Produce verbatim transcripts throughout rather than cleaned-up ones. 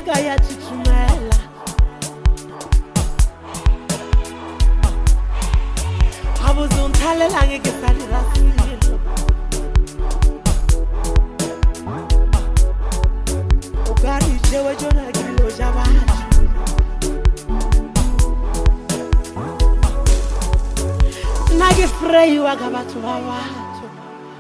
Nyaka ya titumela Abuzun tale lange kesari rasilo Ugari chewe jona kilo jabati Nage frei waga batu wawatu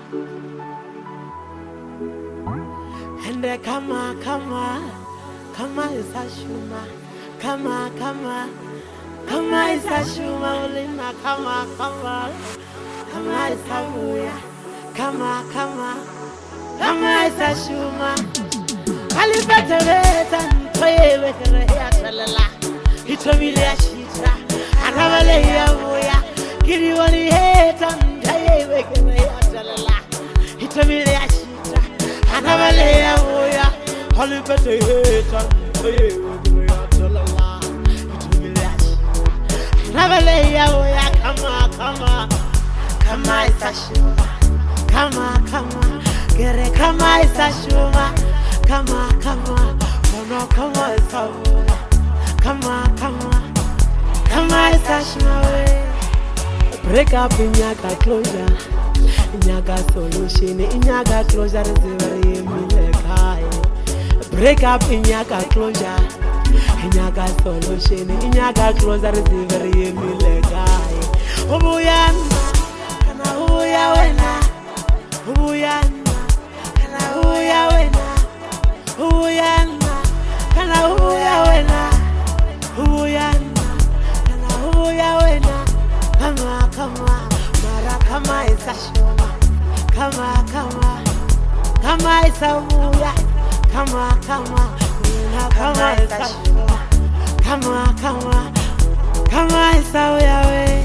Ende kama kama Kama isa shuma Kama kama Kama isa shuma ulima Kama kama Kama isa buya Kama kama Kama isa shuma Kalipete veta Ntoyewe kere ya talala Hitomile ya shita Anavale ya buya Kiri wani heta Ntoyewe kere ya talala Hitomile ya shita Anavale ya buya Kalipete veta Ntoyewe kere ya talala Hitomile ya shita Anavale ya buya Kama kama Kama isa shuma Kama kama Kere kama isa shuma Kama kama Kono kama isa buya Kama kama Kama isa shuma we Break up in Nyaka closure Nyaka solution in Nyaka closure is very milikai Break up in Nyaka closure Nyaka solution in Nyaka closure is very milikai Ubuyana Kana uya wena Ubuyana Kana uya wena Ubuyana Kana uya wena Ubuyana Kana uya wena Kama kama Mara kama isa shuma Kama kama Kama isa uya Kama kama Una kama isa shuma Kama kama Kama isa uya we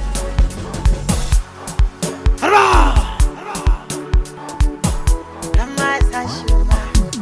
Hara Kama isa shuma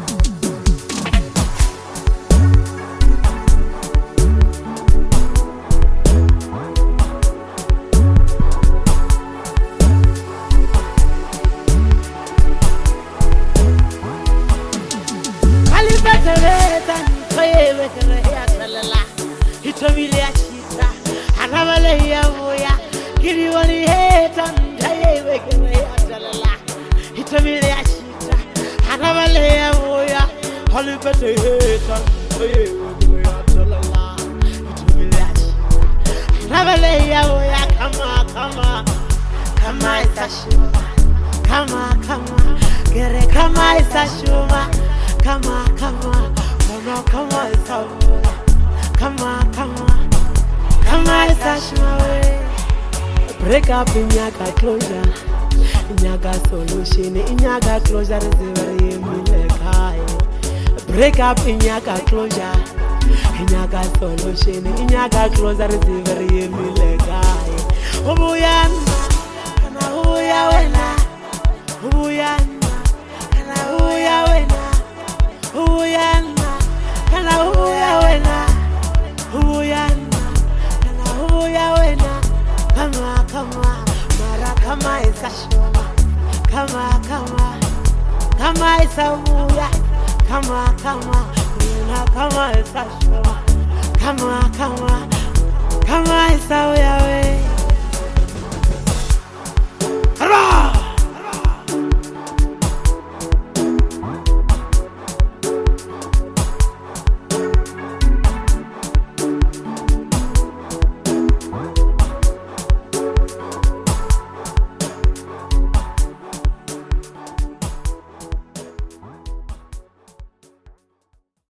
Kalipete Ntoyewe kere ya talala Hitomile ya shita Anavale ya buya Kiri wani heta Ntoyewe kere ya talala Hitomile ya shita Anavale ya buya Kalipete heta Ntoyewe kere ya talala Hitomile ya shita Anavale ya buya Kama kama Kama isa shuma Kama kama Kere kama isa shuma Kama kama Kono kama isa buya Kama kama Kama isa shuma we Break up in Nyaka closure Nyaka solution in Nyaka closure is very milikai Break up in Nyaka closure Nyaka solution in Nyaka closure is very milikai Ubuyana Kana uya wena Ubuyana Kana uya wena Ubuyana Kana uya wena Ubuyana Kana uya wena Kama kama Mara kama isa shuma Kama kama Kama isa uya Kama kama Una kama isa shuma Kama kama Kama isa uya we